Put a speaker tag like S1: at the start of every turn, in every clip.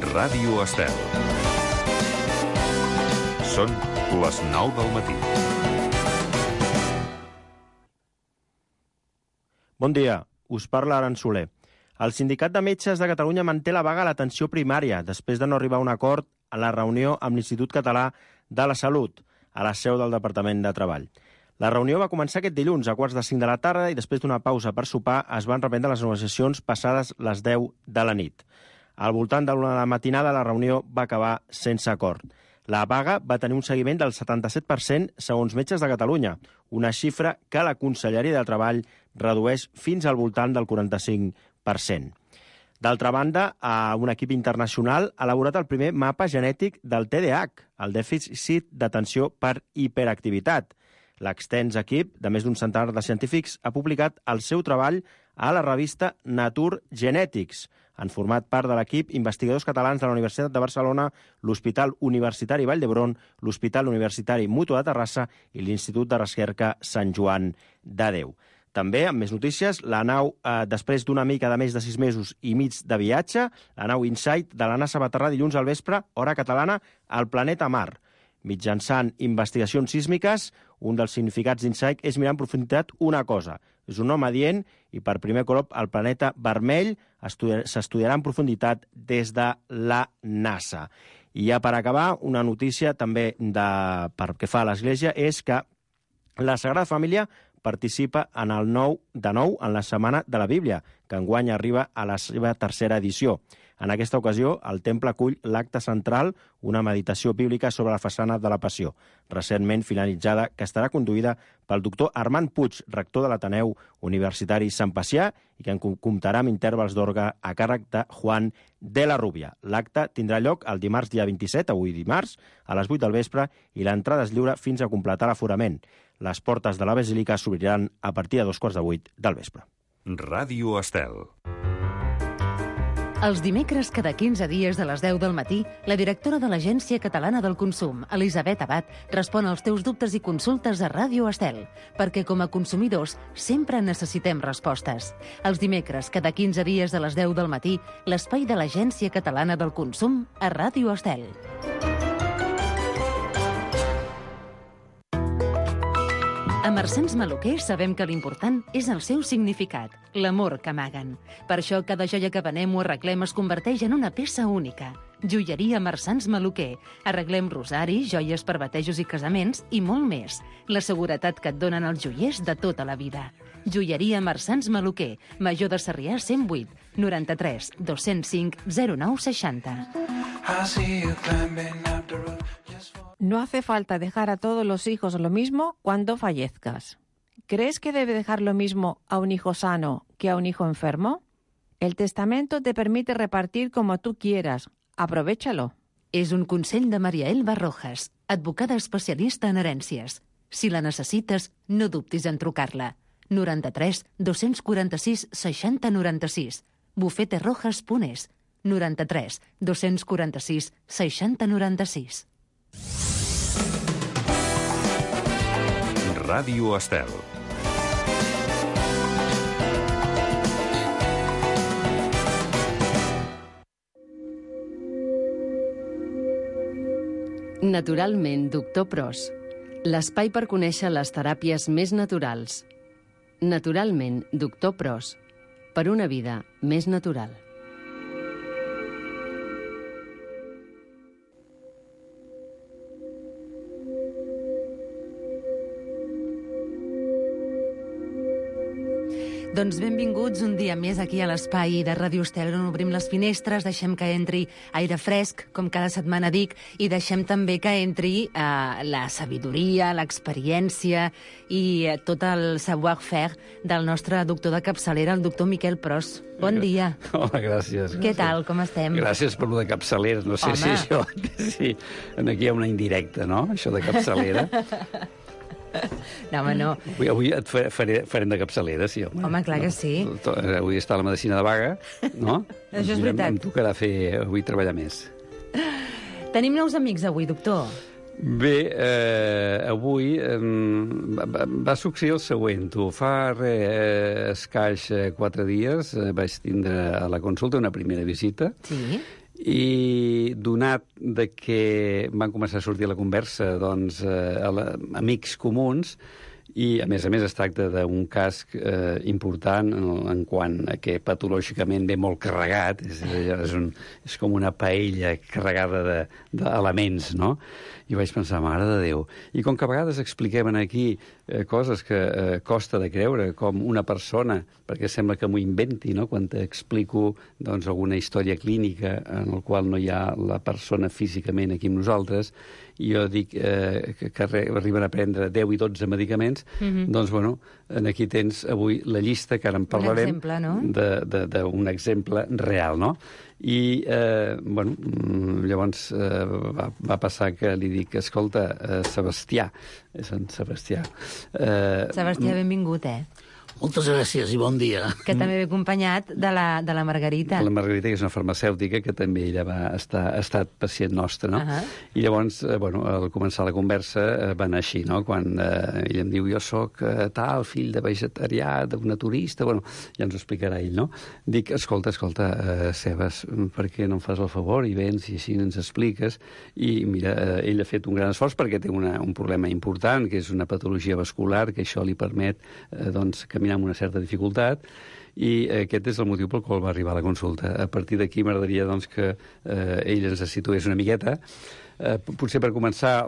S1: Ràdio Estel. Són les 9 del matí.
S2: Bon dia, us parla Aran Soler. El Sindicat de Metges de Catalunya manté la vaga a l'atenció primària després de no arribar a un acord a la reunió amb l'Institut Català de la Salut, a la seu del Departament de Treball. La reunió va començar aquest dilluns a 4:05 de la tarda i després d'una pausa per sopar es van reprendre les negociacions passades les 10 de la nit. Al voltant de la matinada la reunió va acabar sense acord. La vaga va tenir un seguiment del 77% segons Metges de Catalunya, una xifra que la Conselleria de Treball redueix fins al voltant del 45%. D'altra banda, un equip internacional ha elaborat el primer mapa genètic del TDAH, el dèficit d'atenció per hiperactivitat. L'extens equip, de més d'un centenar de científics, ha publicat el seu treball a la revista Nature Genetics. Han format part de l'equip investigadors catalans de la Universitat de Barcelona, l'Hospital Universitari Vall d'Hebron, l'Hospital Universitari Mutua de Terrassa i l'Institut de Recerca Sant Joan de Déu. També, amb més notícies, la nau, després d'una mica de més de 6 mesos i mig de viatge, la nau Insight de la NASA va aterrar dilluns al vespre, hora catalana, al planeta Mar. Mitjançant investigacions sísmiques, un dels significats d'Insight és mirar en profunditat una cosa. És un nom adient i per primer cop el planeta vermell s'estudiarà en profunditat des de la NASA. I ja per acabar, una notícia també pel que fa a l'Església és que la Sagrada Família participa de nou en la Setmana de la Bíblia, que enguany arriba a la seva tercera edició. En aquesta ocasió, el temple acull l'acte central, una meditació bíblica sobre la façana de la Passió, recentment finalitzada, que estarà conduïda pel doctor Armand Puig, rector de l'Ateneu Universitari Sant Pacià, i que comptarà amb intervals d'orgue a càrrec de Juan de la Rubia. L'acte tindrà lloc el dimarts dia 27, avui dimarts, a les 8 del vespre, i l'entrada és lliure fins a completar l'aforament. Les portes de la basílica s'obriran a partir de 7:15 del vespre.
S1: Ràdio Estel.
S3: Els dimecres, cada 15 dies de les 10 del matí, la directora de l'Agència Catalana del Consum, Elisabet Abad, respon als teus dubtes i consultes a Ràdio Estel, perquè com a consumidors sempre necessitem respostes. Els dimecres, cada 15 dies de les 10 del matí, l'espai de l'Agència Catalana del Consum a Ràdio Estel. A Marsans Maluquer sabem que l'important és el seu significat, l'amor que amaguen. Per això cada joia que venem o arreglem es converteix en una peça única. Joieria Marsans Maluquer. Arreglem rosaris, joies per batejos i casaments i molt més. La seguretat que et donen els joiers de tota la vida. Joieria Marsans Maluquer, Major de Sarrià 108, 93 205 0960.
S4: No hace falta dejar a todos los hijos lo mismo cuando fallezcas. ¿Crees que debe dejar lo mismo a un hijo sano que a un hijo enfermo? El testamento te permite repartir como tú quieras. Aprovéchalo.
S3: És un consell de Maria Elba Rojas, advocada especialista en herències. Si la necessites, no dubtis en trucar-la. 93 246 60 96. bufeterojas.es. 93 246 60 96.
S1: Ràdio Estel.
S5: Naturalment, doctor Pros. L'espai per conèixer les teràpies més naturals. Naturalment, doctor Pros. Per una vida més natural.
S3: Doncs benvinguts un dia més aquí a l'espai de Ràdio Estel, on obrim les finestres, deixem que entri aire fresc, com cada setmana dic, i deixem també que entri la sabidoria, l'experiència i tot el savoir-faire del nostre doctor de capçalera, el doctor Miquel Pros. Bon dia.
S6: Hola, gràcies.
S3: Què tal, com estem?
S6: Gràcies per lo de capçalera. No sé si això... Sí, aquí hi ha una indirecta, no?, això de capçalera.
S3: No, home, no.
S6: Avui et farem de capçalera, sí, home.
S3: Home, clar que sí.
S6: Avui està la medicina de vaga, no?
S3: Això és veritat.
S6: Em tocarà avui treballar més.
S3: Tenim nous amics avui, doctor.
S6: Bé, avui va succeir el següent. Fa escaix 4 dies vaig tindre a la consulta una primera visita.
S3: Sí.
S6: I donat de que van començar a sortir a la conversa doncs, amics comuns, i, a més, es tracta d'un cas important en quant a que patològicament ve molt carregat, és com una paella carregada d'elements, no? I vaig pensar, mare de Déu. I com que a vegades expliquem aquí coses que costa de creure, com una persona, perquè sembla que m'ho inventi, no?, quan t'explico doncs, alguna història clínica en la qual no hi ha la persona físicament aquí amb nosaltres, i jo dic que arriben a prendre 10 i 12 medicaments, doncs, bueno, aquí tens avui la llista, que ara en parlarem,
S3: un exemple, no?
S6: d'un exemple real, no? I, bueno, llavors va passar que li dic, escolta, Sebastià, és en Sebastià.
S3: Sebastià, benvingut,
S7: Moltes gràcies i bon dia.
S3: Que també ve acompanyat de la Margarita.
S6: La Margarita, que és una farmacèutica, que també ella ha estat pacient nostre, no? I llavors, bueno, al començar la conversa va anar així, no? Quan ella em diu, jo sóc tal, fill de vegetarià, d'un naturista, bueno, ja ens ho explicarà ell, no? Dic, escolta, Sebas, per què no em fas el favor i vens i així ens expliques? I mira, ell ha fet un gran esforç perquè té un problema important, que és una patologia vascular, que això li permet, doncs, caminar amb una certa dificultat, i aquest és el motiu pel qual va arribar a la consulta. A partir d'aquí m'agradaria doncs, que ell ens situés una miqueta. Potser per començar,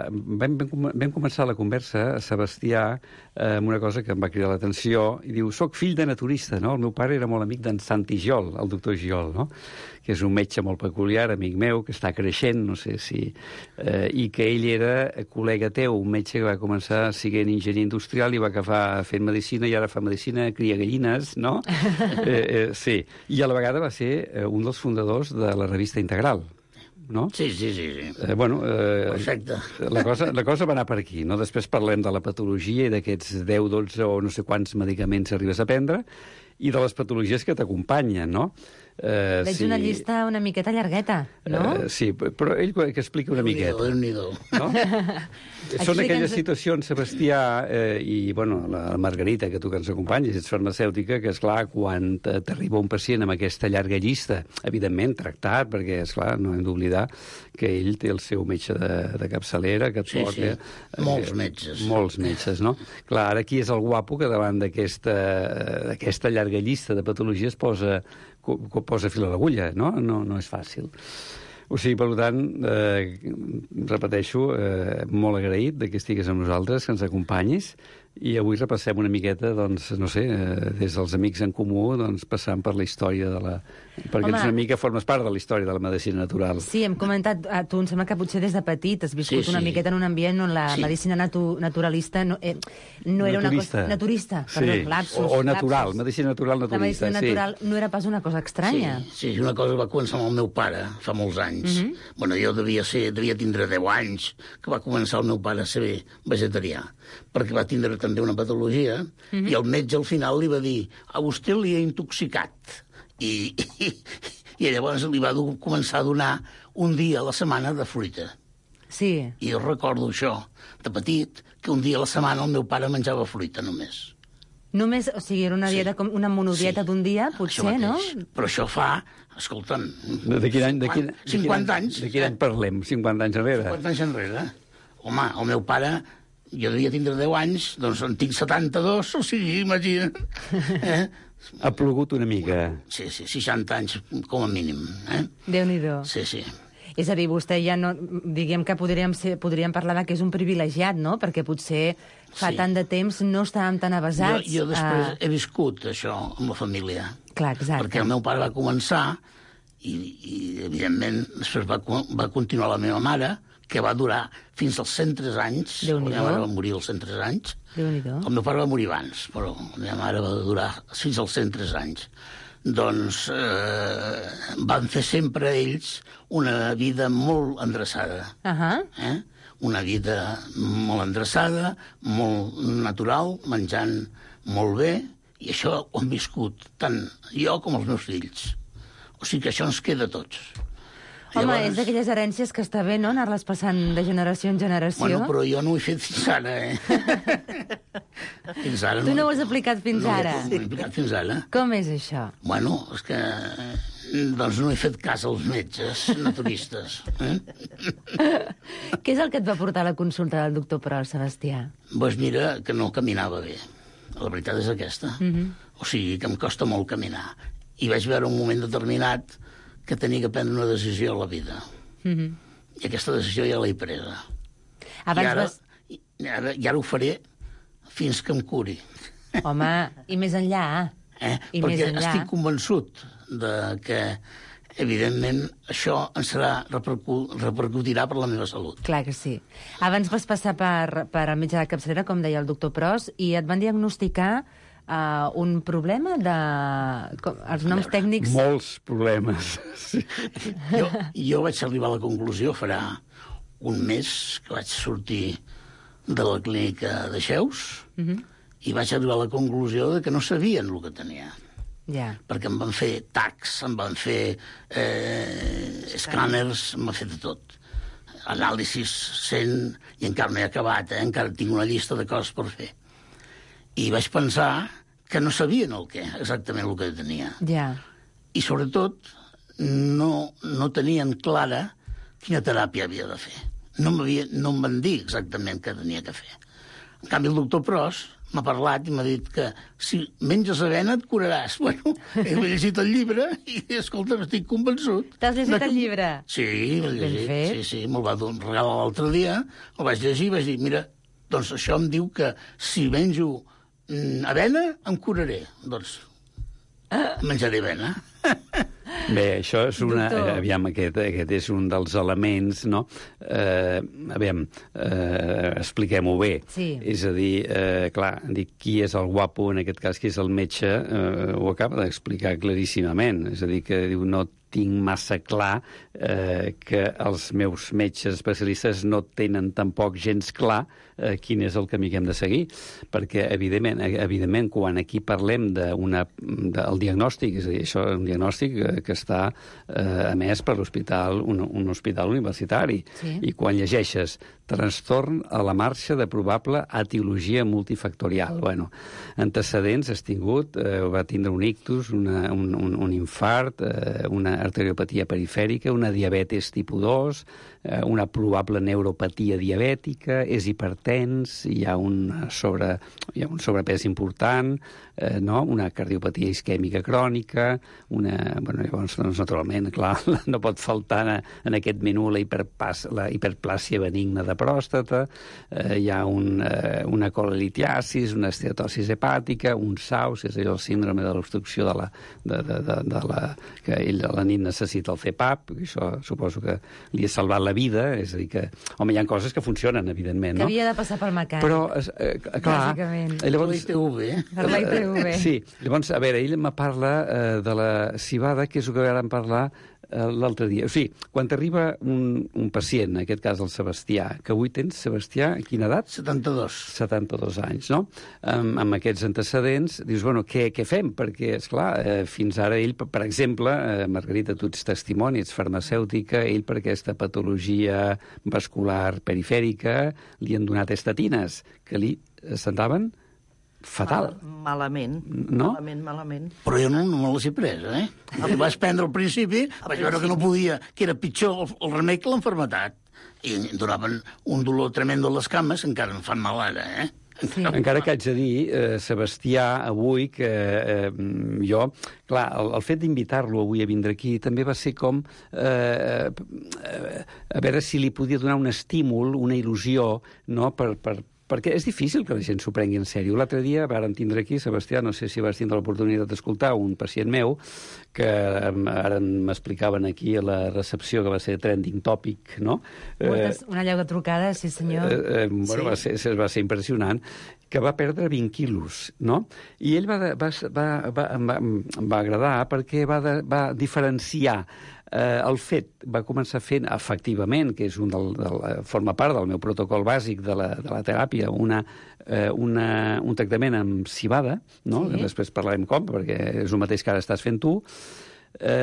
S6: vam començar la conversa, Sebastià, amb una cosa que em va cridar l'atenció, i diu, soc fill de naturista, no? El meu pare era molt amic d'en Santi Giol, el doctor Giol, no? Que és un metge molt peculiar, amic meu, que està creixent, no sé si... I que ell era col·lega teu, un metge que va començar sent enginyer industrial i va acabar fent medicina, i ara fa medicina, cria gallines, no? Sí. I a la vegada va ser un dels fundadors de la revista Integral, no?
S7: Sí.
S6: Bueno,
S7: perfecte.
S6: La cosa va anar per aquí, no? Després parlem de la patologia i d'aquests 10, 12 o no sé quants medicaments arribes a prendre, i de les patologies que t'acompanyen, no?
S3: Veig una llista una miqueta llargueta, no?
S6: Sí, però ell que explica una miqueta.
S7: Déu-n'hi-do.
S6: No? Són aquelles situacions, Sebastià, i, bueno, la Margarita, que tu que ens acompanyes, ets farmacèutica, que, esclar, quan t'arriba un pacient amb aquesta llarga llista, evidentment, tractat, perquè, esclar, no hem d'oblidar que ell té el seu metge de capçalera, que et porta...
S7: Sí. Molts metges.
S6: Molts metges, no? Clar, ara aquí és el guapo que davant d'aquesta llarga llista de patologies posa fil a l'agulla, no? No és fàcil. O sigui, per tant, repeteixo, molt agraït que estigues amb nosaltres, que ens acompanyis, i avui repassem una miqueta, doncs, no sé, des dels amics en comú, doncs, passant per la història de la... Perquè ets una mica formes part de la història de la medicina natural.
S3: Sí, hem comentat, tu em sembla que potser des de petit has viscut una miqueta en un ambient on la medicina naturalista no era una cosa... Naturista. Perdó, lapsus.
S6: O natural, medicina natural naturalista.
S3: La medicina natural no era pas una cosa estranya.
S7: Sí, una cosa que va començar amb el meu pare fa molts anys. Bueno, jo devia tindre 10 anys que va començar el meu pare a ser vegetarià, perquè va tindre també una patologia, i el metge al final li va dir, a vostè li ha intoxicat. I llavors li va començar a donar un dia a la setmana de fruita.
S3: Sí.
S7: I jo recordo això, de petit, que un dia a la setmana el meu pare menjava fruita només.
S3: Només, o sigui, era una dieta, una monodieta d'un dia, potser, no?
S7: Però això fa, escolta'm...
S6: De quin any?
S7: 50 anys.
S6: De quin any parlem? 50 anys enrere?
S7: 50 anys enrere. Home, el meu pare... Jo devia tindre 10 anys, doncs en tinc 72, o sigui, imagina't.
S6: Ha plogut una mica.
S7: Sí, 60 anys, com a mínim.
S3: Déu-n'hi-do.
S7: Sí.
S3: És a dir, vostè ja no... Diguem que podríem parlar que és un privilegiat, no? Perquè potser fa tant de temps no estàvem tan avasats.
S7: Jo després he viscut això amb la família.
S3: Clar, exacte.
S7: Perquè el meu pare va començar i evidentment, després va continuar la meva mare, que va durar fins als 103 anys. La meva mare va morir als 103 anys.
S3: Déu-n'hi-do.
S7: El meu pare va morir abans, però la meva mare va durar fins als 103 anys. Doncs van fer sempre ells una vida molt endreçada. Una vida molt endreçada, molt natural, menjant molt bé, i això ho hem viscut tant jo com els meus fills. O sigui que això ens queda a tots.
S3: Home, és d'aquelles herències que està bé, no?, anar-les passant de generació en generació.
S7: Bueno, però jo no ho he fet fins ara, Fins ara
S3: Tu no ho has aplicat fins ara?
S7: No ho he aplicat fins ara.
S3: Com és això?
S7: Bueno, és que... Doncs no he fet cas als metges naturistes.
S3: Què és el que et va portar a la consulta del doctor Pros, Sebastià?
S7: Doncs mira, que no caminava bé. La veritat és aquesta. O sigui, que em costa molt caminar. I vaig veure un moment determinat que tenia que prendre una decisió a la vida. I aquesta decisió ja l'he presa. I ara ho faré fins que em curi.
S3: Home, i més enllà.
S7: Perquè estic convençut de que, evidentment, això repercutirà per la meva salut.
S3: Clar que sí. Abans vas passar per el metge de capçalera, com deia el doctor Pros, i et van diagnosticar un problema de... Els noms tècnics...
S6: Molts problemes, sí.
S7: Jo vaig arribar a la conclusió, farà un mes que vaig sortir de la clínica de Xeus, i vaig arribar a la conclusió de que no sabien el que tenia. Perquè em van fer tacs, em van fer escàners, em van fer de tot. Anàlisis 100, i encara no he acabat, encara tinc una llista de coses per fer. I vaig pensar que no sabien exactament el que tenia. I, sobretot, no tenien clara quina teràpia havia de fer. No em van dir exactament què tenia que fer. En canvi, el doctor Pros m'ha parlat i m'ha dit que si menges avena et curaràs. Bueno, he llegit el llibre i, escolta, estic convençut.
S3: T'has llegit el llibre?
S7: Sí, l'he llegit. Sí, me'l va regalar l'altre dia, el vaig llegir i vaig dir, mira, doncs això em diu que si menjo avena em curaré. Doncs menjaré avena.
S6: Bé, això és una... Aviam, aquest és un dels elements, no? Expliquem-ho bé.
S3: Sí.
S6: És a dir, clar, qui és el guapo, en aquest cas, qui és el metge, ho acaba d'explicar claríssimament. És a dir, que diu, no tinc massa clar que els meus metges especialistes no tenen tampoc gens clar quin és el camí que hem de seguir, perquè, evidentment, quan aquí parlem del diagnòstic, és a dir, això és un diagnòstic que està emès per l'hospital, un hospital universitari, i quan llegeixes trastorn a la marxa de probable etiologia multifactorial. Bueno, antecedents has tingut, va tindre un ictus, un infart, una arteriopatia perifèrica, una diabetes tipus 2, una probable neuropatia diabètica, és hipertens, hi ha un sobrepès important, no? Una cardiopatia isquèmica crònica, llavors, naturalment, clar, no pot faltar en aquest menú la hiperplàsia benigna de pròstata, hi ha una colelitiasis, una esteatosis hepàtica, un SAUS, és allò, el síndrome de l'obstrucció que la nit necessita el CPAP, això suposo que li ha salvat la vida, és a dir que, home, hi ha coses que funcionen, evidentment, no?
S3: Que havia de passar pel mecànic.
S6: Però, clar...
S7: Llavors...
S3: Per la ITV.
S6: Sí, llavors, a veure, ell me parla de la civada, que és el que vam parlar l'altre dia. O sigui, quan t'arriba un pacient, en aquest cas el Sebastià, que avui tens, Sebastià, a quina edat?
S7: 72.
S6: 72 anys, no? Amb aquests antecedents, dius, bueno, què fem? Perquè, esclar, fins ara ell, per exemple, Margarita, tu ets testimoni, ets farmacèutica, ell per aquesta patologia vascular perifèrica li han donat estatines, que li sentaven fatal.
S8: Malament.
S6: No?
S8: Malament.
S7: Però jo no me les he pres, El vaig prendre al principi, vaig veure que no podia, que era pitjor el remei que l'enfermetat. I em donaven un dolor tremendo a les cames, encara em fan mal ara,
S6: Sí. Encara que haig de dir, Sebastià, avui, que jo... Clar, el fet d'invitar-lo avui a vindre aquí també va ser com a veure si li podia donar un estímul, una il·lusió, no?, perquè és difícil que la gent s'ho prengui en sèrio. L'altre dia vàrem tindre aquí, Sebastià, no sé si vas tindre l'oportunitat d'escoltar un pacient meu, que ara m'explicaven aquí a la recepció que va ser trending topic, no?
S3: Una llarga trucada, sí senyor.
S6: Bueno, sí. Va ser impressionant, que va perdre 20 quilos, no? I ell em va agradar perquè va diferenciar el fet, va començar fent efectivament, que és forma part del meu protocol bàsic de la teràpia, un tractament amb civada, no? Sí. Després parlarem com, perquè és el mateix que ara estàs fent tu,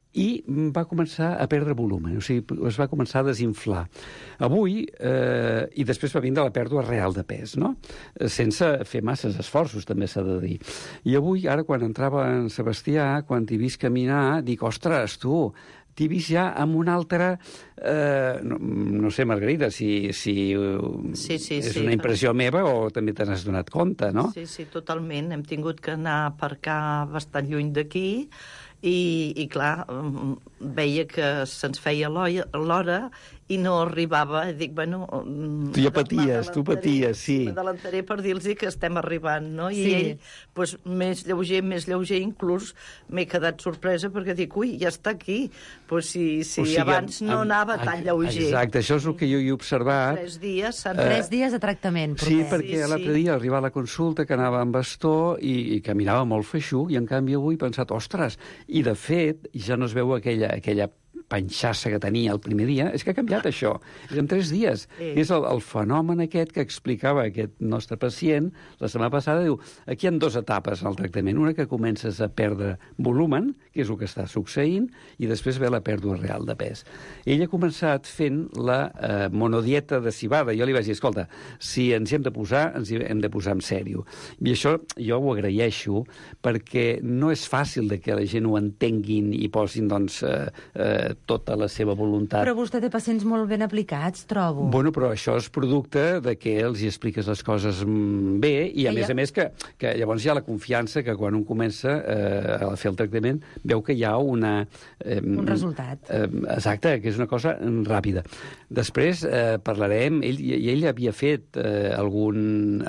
S6: i va començar a perdre volum, o sigui, es va començar a desinflar. Avui, i després va vindre la pèrdua real de pes, no? Sense fer masses esforços, també s'ha de dir. I avui, ara, quan entrava en Sebastià, quan t'hi vist caminar, dic, ostres, tu, t'hi vist ja amb una altra... no sé, Margarida, si és una impressió meva o també te n'has donat compte, no?
S8: Sí, totalment. Hem tingut que anar a aparcar bastant lluny d'aquí i clar, veia que se'ns feia l'hora i no arribava. Dic, bueno...
S6: Tu ja paties, sí.
S8: M'adalantaré per dir-los que estem arribant, no? I ell, doncs, més lleuger, inclús m'he quedat sorpresa perquè dic, ui, ja està aquí. Doncs si o sigui, abans no anava tan lleuger.
S6: Exacte, això és el que jo he observat.
S8: 3 dies...
S3: 3 dies de tractament.
S6: Sí, perquè l'altre dia arribava a la consulta que anava amb bastó i caminava molt feixuc, i en canvi avui he pensat, ostres, i de fet ja no es veu aquella panxassa que tenia el primer dia, és que ha canviat això. És en 3 dies. És el fenomen aquest que explicava aquest nostre pacient la setmana passada. Diu, aquí hi ha 2 etapes al tractament. Una que comences a perdre volumen, que és el que està succeint, i després ve la pèrdua real de pes. Ell ha començat fent la monodieta de civada. Jo li vaig dir, escolta, si ens hi hem de posar, ens hi hem de posar en sèrio. I això jo ho agraeixo, perquè no és fàcil de que la gent ho entenguin i posin, doncs, tota la seva voluntat.
S3: Però vostè té pacients molt ben aplicats, trobo.
S6: Bueno, però això és producte de que els hi expliques les coses bé i, a més que llavors hi ha la confiança que quan un comença a fer el tractament veu que hi ha un
S3: resultat.
S6: Exacte, que és una cosa ràpida. Després parlarem... Ell havia fet algun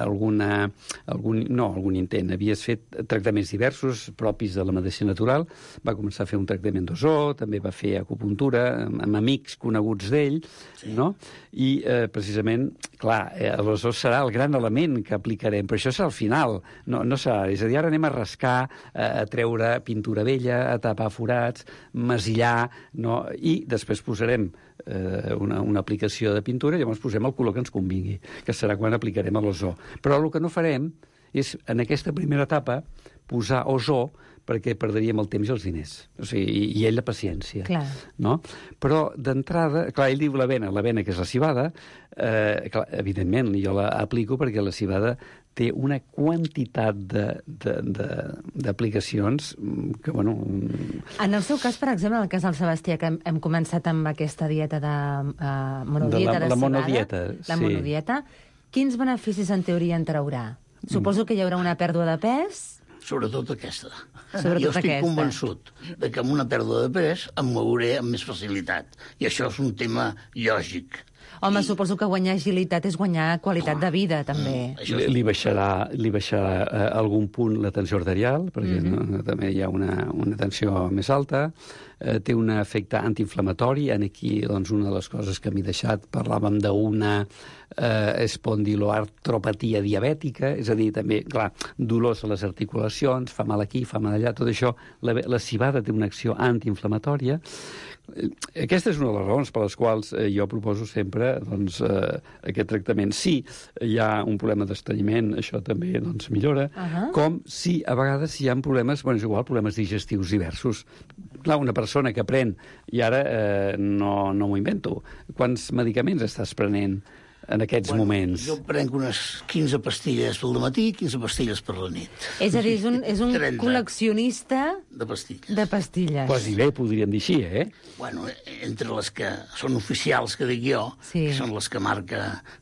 S6: intent. Havia fet tractaments diversos propis de la medicina natural. Va començar a fer un tractament d'ozó, també va fer acupuntura amb amics coneguts d'ell, no? I precisament, clar, l'ozó serà el gran element que aplicarem, però això serà al final, no serà. És a dir, ara anem a rascar, a treure pintura vella, a tapar forats, masillar, no? I després posarem una aplicació de pintura i llavors posem el color que ens convingui, que serà quan aplicarem l'ozó. Però el que no farem és, en aquesta primera etapa, posar ozó perquè perdríem el temps i els diners. O sigui, i ell la paciència.
S3: Clar.
S6: No? Però, d'entrada, clar, ell diu la vena que és la civada, clar, evidentment, jo l'aplico perquè la civada té una quantitat d'aplicacions que, bueno...
S3: En el seu cas, per exemple, en el cas del Sebastià, que hem començat amb aquesta dieta de monodieta de civada...
S6: La monodieta, sí.
S3: La monodieta, quins beneficis en teoria en traurà? Suposo que hi haurà una pèrdua de pes...
S7: Sobretot aquesta. Jo estic convençut que amb una pèrdua de pes em mouré amb més facilitat. I això és un tema lògic.
S3: Home, suposo que guanyar agilitat és guanyar qualitat de vida, també.
S6: Li baixarà algun punt la tensió arterial, perquè també hi ha una tensió més alta. Té un efecte antiinflamatori. Aquí, doncs, una de les coses que m'he deixat, parlàvem d'una espondiloartropatia diabètica, és a dir, també, clar, dolors a les articulacions, fa mal aquí, fa mal allà, tot això. La civada té una acció antiinflamatòria. Aquesta és una de les raons per les quals jo proposo sempre aquest tractament. Si hi ha un problema d'estrenyiment, això també millora, com si a vegades hi ha problemes, és igual, problemes digestius diversos. Clar, una persona que pren, i ara no m'ho invento, quants medicaments estàs prenent en aquests moments?
S7: Jo prenc unes 15 pastilles pel matí i 15 pastilles per la nit.
S3: És a dir, és un col·leccionista
S7: de pastilles.
S3: De pastilles.
S6: Quasi bé, podríem dir així, eh?
S7: Bueno, entre les que són oficials, que dic jo, que són les que marca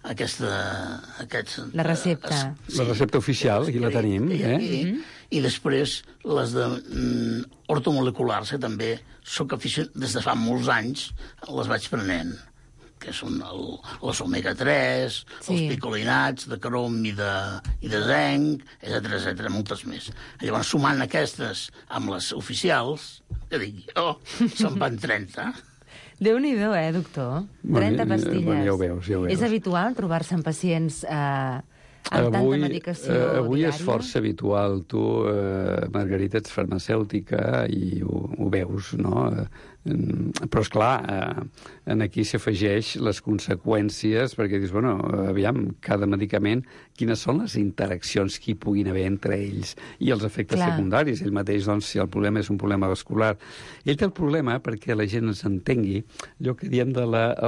S3: la recepta.
S6: La recepta oficial, aquí la tenim,
S7: I després les de ortomoleculars, que també soc aficionat, des de fa molts anys les vaig prenent, que són les omega-3, els picolinats de crom i de zinc, etc., moltes més. Llavors, sumant aquestes amb les oficials, que dic jo, se'n van 30.
S3: Déu-n'hi-do, doctor? 30 pastilles.
S6: Bueno, ja ho veus.
S3: És habitual trobar-se amb pacients amb tanta medicació diària?
S6: Avui és força habitual. Tu, Margarita, ets farmacèutica i ho veus, no? Però, esclar, aquí s'afegeix les conseqüències, perquè dius, bueno, aviam, cada medicament, quines són les interaccions que hi puguin haver entre ells i els efectes secundaris. Ell mateix, doncs, si el problema és un problema vascular. Ell té el problema, perquè la gent ens entengui, allò que diem de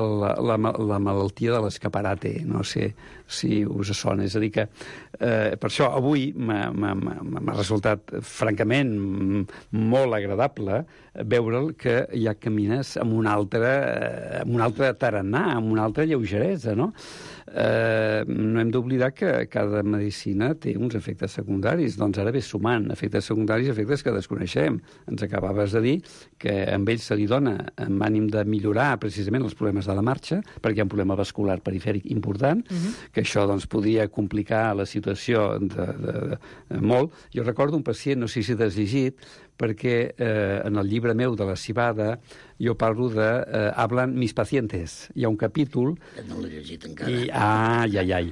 S6: la malaltia de l'escaparate. No sé si us sona. És a dir que, per això, avui m'ha resultat, francament, molt agradable veure'l que ja camines amb un altre tarannà, amb una altra lleugeresa, no? No hem d'oblidar que cada medicina té uns efectes secundaris. Doncs ara ve sumant efectes secundaris, efectes que desconeixem. Ens acabaves de dir que amb ell se li dona amb ànim de millorar precisament els problemes de la marxa, perquè hi ha un problema vascular perifèric important, que això doncs, podria complicar la situació de molt. Jo recordo un pacient, no sé si t'has llegit, perquè en el llibre meu de la cibada jo parlo de Hablan mis pacientes. Hi ha un capítol...
S7: No l'he llegit encara.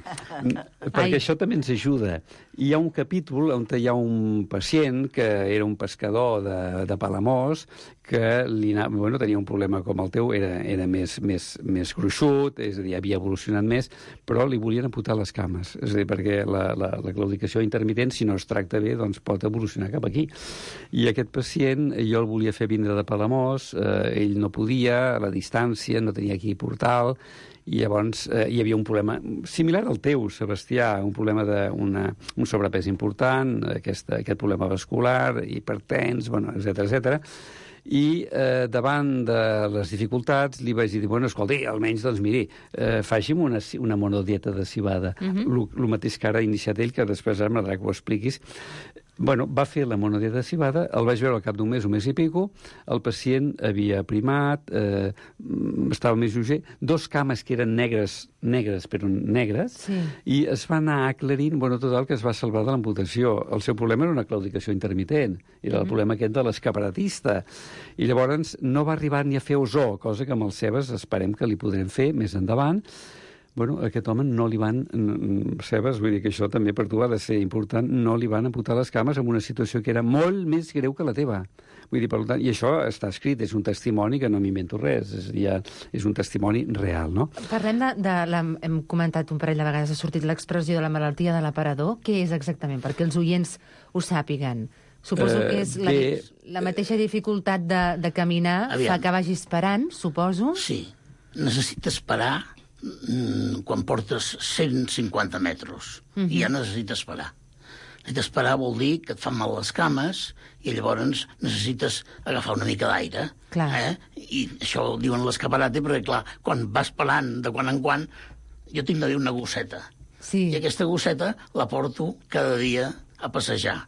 S6: Perquè això també ens ajuda. Hi ha un capítol on hi ha un pacient que era un pescador de Palamós que tenia un problema com el teu, era més gruixut, és a dir, havia evolucionat més, però li volien amputar les cames. És a dir, perquè la claudicació intermitent, si no es tracta bé, doncs pot evolucionar cap aquí. I aquest pacient, jo el volia fer vindre de Palamós, ell no podia, a la distància, no tenia qui portar-lo, i llavors hi havia un problema similar al teu, Sebastià, un problema d'un sobrepès important, aquest problema vascular, hipertens, etc. I davant de les dificultats li vaig dir, bueno, escolti, almenys, doncs miri, faci'm una monodieta de cibada. El mateix que ara ha iniciat ell, que després ara m'agrada que ho expliquis. Bueno, va fer la monodieta de cibada, el vaig veure al cap d'un mes i pico, el pacient havia primat, estava més lleuger, 2 cames que eren negres, però negres, i es va anar aclarint, total, que es va salvar de l'amputació. El seu problema era una claudicació intermitent, era el problema aquest de l'escaparatista, i llavors no va arribar ni a fer ozó, cosa que amb els Sebes esperem que li podrem fer més endavant. Aquest home no li van... Sebes, vull dir que això també per tu ha de ser important, no li van amputar les cames en una situació que era molt més greu que la teva. Vull dir, per tant, i això està escrit, és un testimoni que no m'invento res, és un testimoni real, no?
S3: Parlem hem comentat un parell de vegades, ha sortit l'expressió de la malaltia de l'aparador. Què és exactament? Perquè els oients ho sàpiguen. Suposo que és la mateixa dificultat de caminar fa que vagis parant, suposo?
S7: Sí, necessites parar quan portes 150 metres. I ja necessites parar. Necessites parar vol dir que et fan mal les cames i llavors necessites agafar una mica d'aire. I això ho diuen l'escaparate perquè, clar, quan vas parant de quan en quan, jo tinc de dir una gosseta. I aquesta gosseta la porto cada dia a passejar.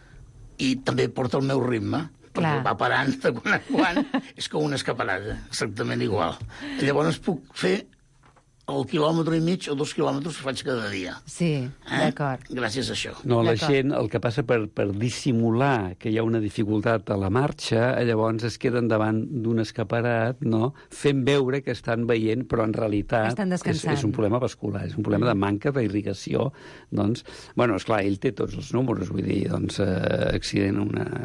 S7: I també porta el meu ritme, perquè va parant de quan en quan. És com una escaparata, exactament igual. Llavors puc fer el 1,5 quilòmetres o 2 quilòmetres que faig cada dia.
S3: Sí, d'acord.
S7: Gràcies a això.
S6: No, la gent, el que passa per dissimular que hi ha una dificultat a la marxa, llavors es queden davant d'un escaparat, no? Fent veure que estan veient, però en realitat és un problema vascular, és un problema de manca d'irrigació. Doncs, esclar, ell té tots els números, vull dir, accident,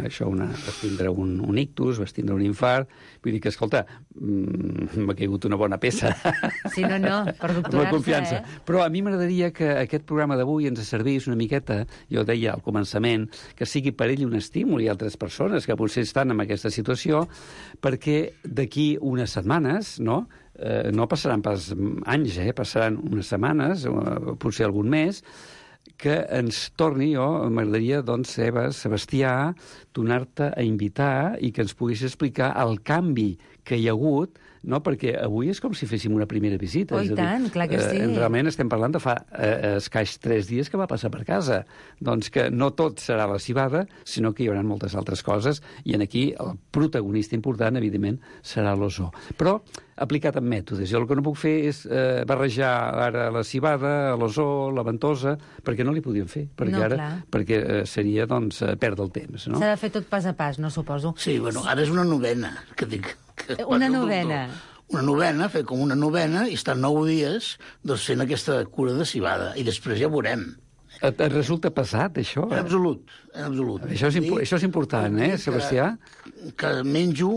S6: vas tindre un ictus, vas tindre un infart, vull dir que, escolta, m'ha caigut una bona peça.
S3: Sí, no, per doctorar-se,
S6: Però a mi m'agradaria que aquest programa d'avui ens servís una miqueta, jo deia al començament, que sigui per ell un estímul i altres persones que potser estan en aquesta situació, perquè d'aquí unes setmanes, no passaran pas anys, passaran unes setmanes, potser algun mes, que ens torni, m'agradaria, doncs, Sebastià, tornar-te a invitar i que ens puguis explicar el canvi que hi ha hagut, no? Perquè avui és com si féssim una primera visita.
S3: Oh, i tant, clar que sí.
S6: Realment estem parlant de fa escaix 3 dies que va passar per casa. Doncs que no tot serà la cibada, sinó que hi haurà moltes altres coses, i aquí el protagonista important, evidentment, serà l'ozó. Però aplicat amb mètodes. Jo el que no puc fer és barrejar ara la cibada, l'ozó, la ventosa, perquè no li podíem fer. Perquè seria, doncs, perdre el temps. No?
S3: S'ha de fer tot pas a pas, no suposo.
S7: Sí, ara és una novena, que dic.
S3: Una novena.
S7: Una novena, fer com una novena, i estar 9 dies fent aquesta cura de cibada. I després ja veurem.
S6: Et resulta pesat, això?
S7: En absolut.
S6: Això és important, Sebastià?
S7: Que menjo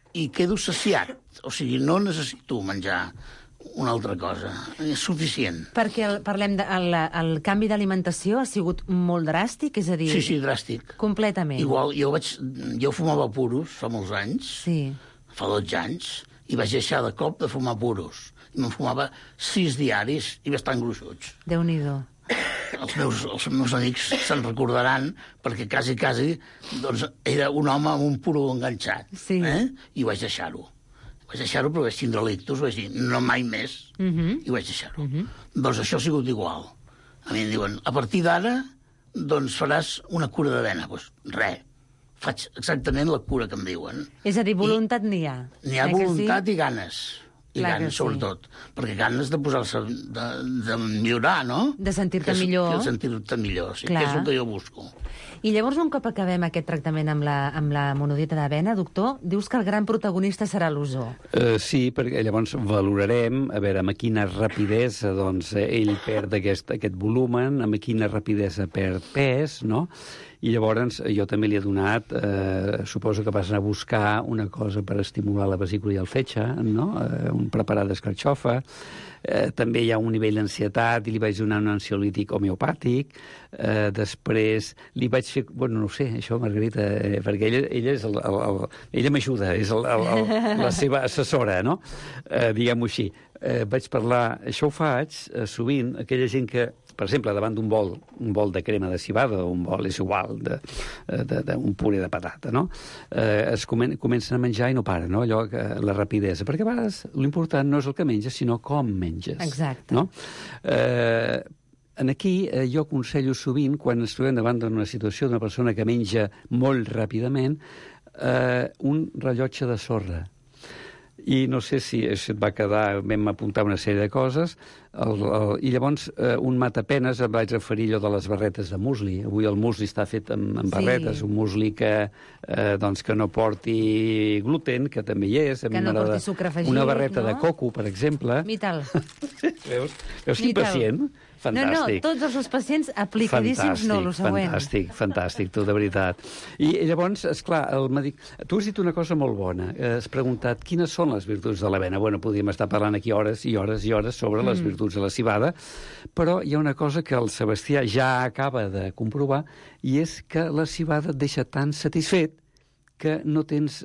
S7: i quedo saciat. O sigui, no necessito menjar una altra cosa. És suficient.
S3: Perquè parlem el canvi d'alimentació ha sigut molt dràstic, és a dir...
S7: Sí, dràstic.
S3: Completament.
S7: Igual, jo fumava puros fa molts anys, fa 12 anys, i vaig deixar de cop de fumar puros. I me'n fumava 6 diaris i bastant gruixuts.
S3: Déu-n'hi-do.
S7: Els meus amics se'n recordaran, perquè quasi, doncs, era un home amb un puro enganxat.
S3: Sí.
S7: I vaig deixar-ho. Vaig deixar-ho, però vaig tindre l'ictus, vaig dir, no mai més, i vaig deixar-ho. Doncs això ha sigut igual. A mi em diuen, a partir d'ara, doncs faràs una cura de vena. Doncs res, faig exactament la cura que em diuen.
S3: És a dir, voluntat n'hi ha.
S7: N'hi ha voluntat i ganes. I ganes, sobretot. Perquè ganes de posar-se, de millorar, no?
S3: De sentir-te millor.
S7: De sentir-te millor, sí, que és el que jo busco.
S3: I llavors, un cop acabem aquest tractament amb la monodieta d'avena, doctor, dius que el gran protagonista serà l'ozó.
S6: Sí, perquè llavors valorarem, a veure, amb quina rapidesa doncs, ell perd aquest volumen, amb quina rapidesa perd pes, no? I llavors jo també li he donat, suposo que vas anar a buscar una cosa per estimular la vesícula i el fetge, no? Un preparat d'escarxofa. També hi ha un nivell d'ansietat i li vaig donar un ansiolític homeopàtic. Després li vaig fer... Bueno, no ho sé, això, Margarita, perquè ella m'ajuda, és la seva assessora, no? Diguem-ho així. Vaig parlar... Això ho faig sovint, aquella gent que, per exemple, davant d'un bol de crema de civada, o un bol és igual, d'un puré de patata, no? Es comencen a menjar i no paren, no? Allò, la rapidesa. Perquè a vegades l'important no és el que menges, sinó com menges.
S3: Exacte.
S6: No? Aquí jo aconsello sovint, quan ens trobem davant d'una situació d'una persona que menja molt ràpidament, un rellotge de sorra. I no sé si et va quedar, vam apuntar una sèrie de coses, i llavors un matapenes, em vaig referir allò de les barretes de musli. Avui el musli està fet amb barretes, un musli que no porti gluten, que també hi és.
S3: Que no porti sucre afegit,
S6: una barreta de coco, per exemple.
S3: Mital.
S6: Veus quin pacient? Fantàstic.
S3: No, tots els pacients aplicadíssims, no, el següent.
S6: Fantàstic, tu, de veritat. I llavors, esclar, el mèdic... Tu has dit una cosa molt bona. Has preguntat quines són les virtuts de l'avena. Bueno, podríem estar parlant aquí hores i hores i hores sobre les virtuts de la civada, però hi ha una cosa que el Sebastià ja acaba de comprovar, i és que la civada et deixa tan satisfet que no tens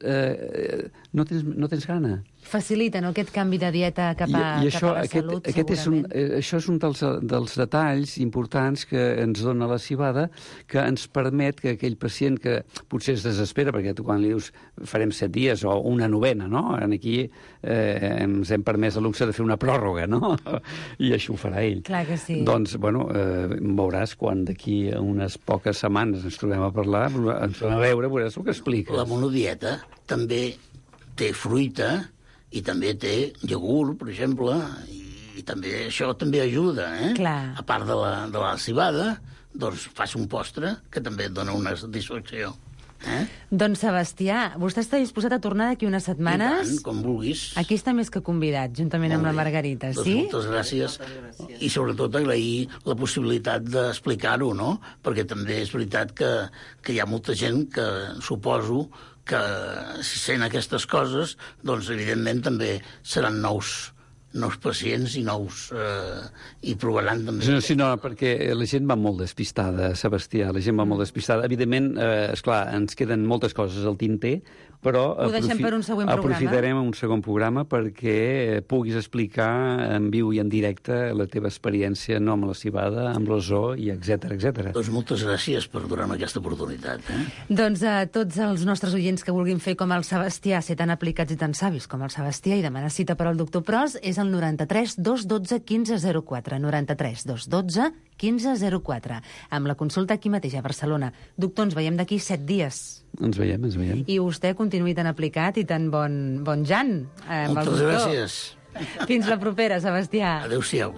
S6: gana.
S3: Facilita, no?, aquest canvi de dieta cap a la salut, segurament.
S6: Això és un dels detalls importants que ens dona la civada, que ens permet que aquell pacient que potser es desespera, perquè tu quan li dius farem 7 dies o una novena, no? Aquí ens hem permès el luxe de fer una pròrroga, no? I això ho farà ell.
S3: Clar que sí.
S6: Doncs, bueno, veuràs quan d'aquí a unes poques setmanes ens trobem a parlar, ens trobem a veure, veuràs el que expliques.
S7: La monodieta també té fruita, i també té iogurt, per exemple, i també això també ajuda,
S3: Clar.
S7: A part de la civada, doncs fas un postre que també et dona una satisfacció.
S3: Doncs, Sebastià, vostè està disposat a tornar d'aquí unes setmanes?
S7: I tant, com vulguis.
S3: Aquí està més que convidat, juntament amb la Margarita,
S7: doncs
S3: sí?
S7: Moltes gràcies. I sobretot agrair la possibilitat d'explicar-ho, no? Perquè també és veritat que hi ha molta gent que suposo que si sent aquestes coses, doncs evidentment també seran nous pacients i i provaran també...
S6: Sí, no, perquè la gent va molt despistada, Sebastià, la gent va molt despistada. Evidentment, esclar, ens queden moltes coses al tinter, però
S3: ho deixem per un següent programa.
S6: Aprofitarem un segon programa perquè puguis explicar en viu i en directe la teva experiència no amb la civada, amb l'ozó i etcètera.
S7: Doncs moltes gràcies per donar-me aquesta oportunitat.
S3: Doncs a tots els nostres oients que vulguin fer com el Sebastià, ser tan aplicats i tan savis com el Sebastià i demanar cita per al doctor Pros, és el 93 212 1504, 93 212 1504, amb la consulta aquí mateix a Barcelona. Doctor, ens veiem d'aquí 7 dies.
S6: Ens veiem.
S3: I vostè continuï tan aplicat i tan bon Jan.
S7: Moltes gràcies.
S3: Fins la propera, Sebastià.
S7: Adéu-siau.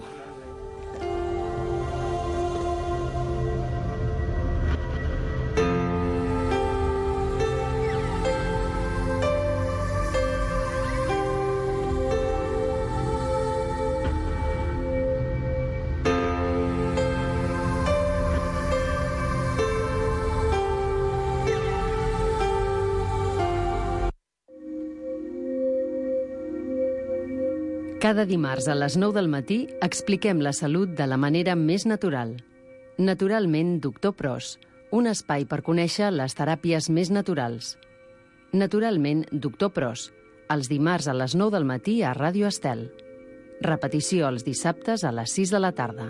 S5: Cada dimarts a les 9 del matí expliquem la salut de la manera més natural. Naturalment, Doctor Pros, un espai per conèixer les teràpies més naturals. Naturalment, Doctor Pros, els dimarts a les 9 del matí a Ràdio Estel. Repetició els dissabtes a les 6 de la tarda.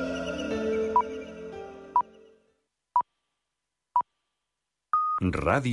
S1: Ràdio